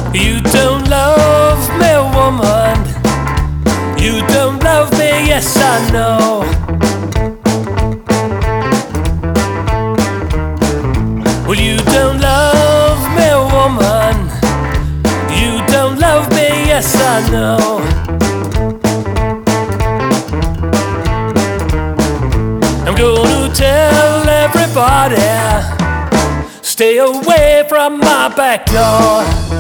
You don't love me, woman. You don't love me, yes I know. Well, you don't love me, woman. You don't love me, yes I know. I'm gonna tell everybody, stay away from my back door.